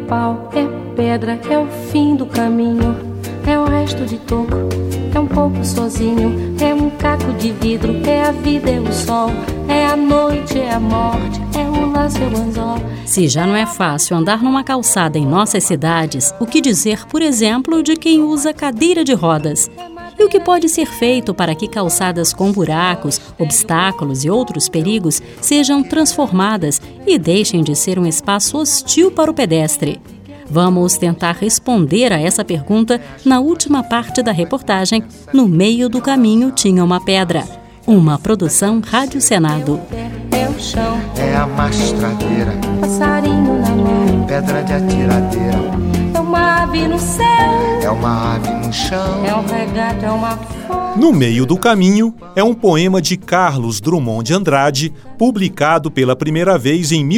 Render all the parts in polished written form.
pau, é pedra, é o fim do caminho, é o resto de toco, é um pouco sozinho, é um caco de vidro, é a vida, é o sol, é a noite, é a morte, é o laço, é o anzol. Se já não é fácil andar numa calçada em nossas cidades, o que dizer, por exemplo, de quem usa cadeira de rodas? E o que pode ser feito para que calçadas com buracos, obstáculos e outros perigos sejam transformadas e deixem de ser um espaço hostil para o pedestre? Vamos tentar responder a essa pergunta na última parte da reportagem No Meio do Caminho Tinha uma Pedra, uma produção Rádio Senado. É o chão, é a mastradeira, passarinho na mão, pedra de atiradeira, é uma ave no céu, é uma ave no chão, é um regato, é uma fonte. No Meio do Caminho é um poema de Carlos Drummond de Andrade, publicado pela primeira vez em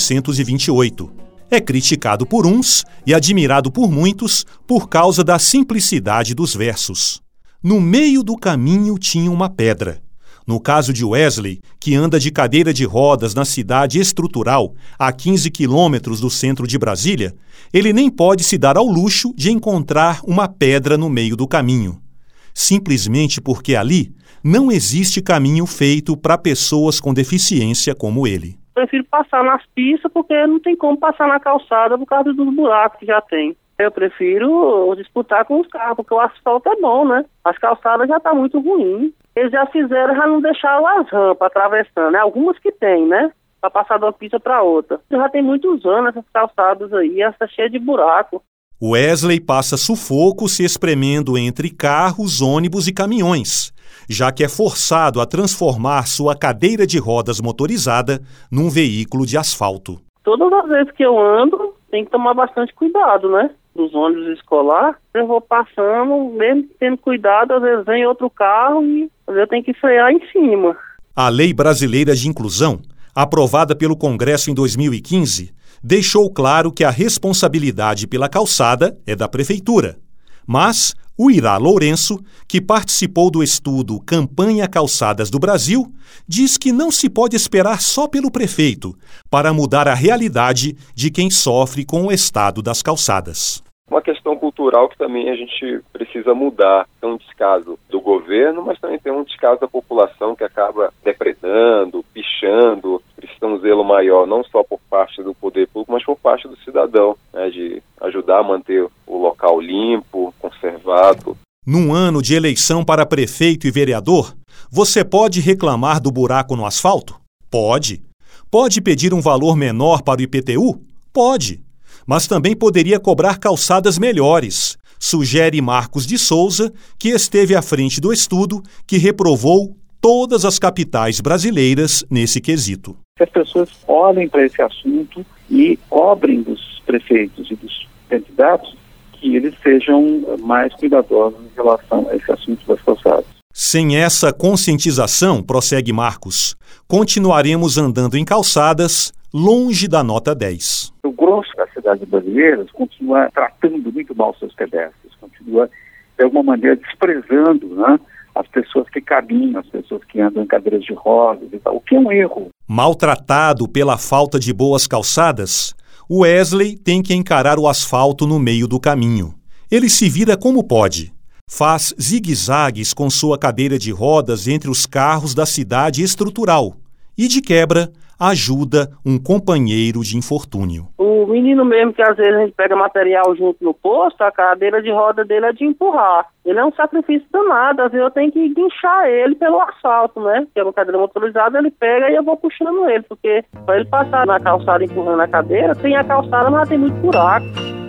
1928. É criticado por uns e admirado por muitos por causa da simplicidade dos versos. No meio do caminho tinha uma pedra. No caso de Wesley, que anda de cadeira de rodas na cidade estrutural, a 15 quilômetros do centro de Brasília, ele nem pode se dar ao luxo de encontrar uma pedra no meio do caminho. Simplesmente porque ali não existe caminho feito para pessoas com deficiência como ele. Prefiro passar nas pistas porque não tem como passar na calçada por causa dos buracos que já tem. Eu prefiro disputar com os carros, porque o asfalto é bom, né? As calçadas já tá muito ruim. Eles já fizeram, já não deixaram as rampas atravessando, né? Algumas que tem, né? Para passar de uma pista para outra. Já tem muitos anos essas calçadas aí, essa cheia de buraco. Wesley passa sufoco se espremendo entre carros, ônibus e caminhões, já que é forçado a transformar sua cadeira de rodas motorizada num veículo de asfalto. Todas as vezes que eu ando, tem que tomar bastante cuidado, né? Dos ônibus escolares, eu vou passando, mesmo tendo cuidado, às vezes vem outro carro e eu tenho que frear em cima. A Lei Brasileira de Inclusão, aprovada pelo Congresso em 2015, deixou claro que a responsabilidade pela calçada é da Prefeitura. Mas o Irá Lourenço, que participou do estudo Campanha Calçadas do Brasil, diz que não se pode esperar só pelo prefeito para mudar a realidade de quem sofre com o estado das calçadas. Uma questão cultural que também a gente precisa mudar. É um descaso do governo, mas também tem um descaso da população que acaba depredando, pichando. Precisa um zelo maior, não só por parte do poder público, mas por parte do cidadão, né, de ajudar a manter o local limpo, conservado. Num ano de eleição para prefeito e vereador, você pode reclamar do buraco no asfalto? Pode. Pode pedir um valor menor para o IPTU? Pode. Mas também poderia cobrar calçadas melhores, sugere Marcos de Souza, que esteve à frente do estudo que reprovou todas as capitais brasileiras nesse quesito. Que as pessoas olhem para esse assunto e cobrem dos prefeitos e dos candidatos que eles sejam mais cuidadosos em relação a esse assunto das calçadas. Sem essa conscientização, prossegue Marcos, continuaremos andando em calçadas longe da nota 10. O grosso das cidades brasileiras continua tratando muito mal seus pedestres, continua, de alguma maneira, desprezando, né, as pessoas que caminham, as pessoas que andam em cadeiras de rodas e tal, o que é um erro. Maltratado pela falta de boas calçadas, Wesley tem que encarar o asfalto no meio do caminho. Ele se vira como pode. Faz zigue-zagues com sua cadeira de rodas entre os carros da cidade estrutural e, de quebra, ajuda um companheiro de infortúnio. O menino mesmo, que às vezes a gente pega material junto no posto, a cadeira de roda dele é de empurrar. Ele é um sacrifício danado, às vezes eu tenho que guinchar ele pelo asfalto, né? Que é uma cadeira motorizada, ele pega e eu vou puxando ele, porque para ele passar na calçada empurrando a cadeira, tem a calçada, mas tem muito buraco.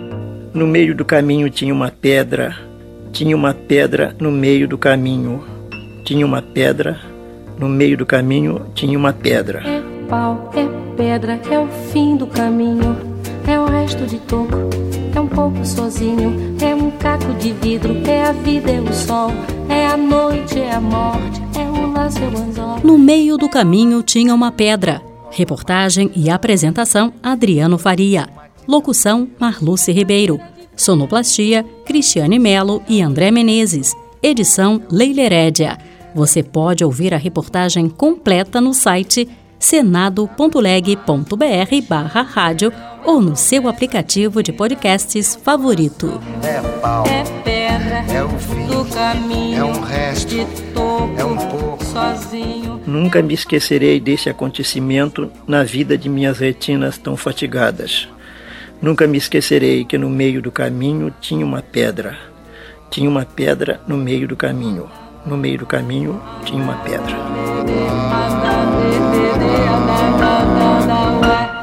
No meio do caminho tinha uma pedra no meio do caminho, tinha uma pedra, no meio do caminho tinha uma pedra. É pau, é pedra, é o fim do caminho, é o resto de toco, é um pouco sozinho, é um caco de vidro, é a vida, é o sol, é a noite, é a morte, é o laço, é o anzol. No meio do caminho tinha uma pedra. Reportagem e apresentação Adriano Faria. Locução Marluce Ribeiro. Sonoplastia Cristiane Melo e André Menezes. Edição Leila Herédia. Você pode ouvir a reportagem completa no site senado.leg.br/rádio ou no seu aplicativo de podcasts favorito. É pau, É pedra é o fim, do caminho, é um resto, de toco, é um pouco. sozinho. Nunca me esquecerei desse acontecimento na vida de minhas retinas tão fatigadas. Nunca me esquecerei que no meio do caminho tinha uma pedra. Tinha uma pedra no meio do caminho. No meio do caminho tinha uma pedra.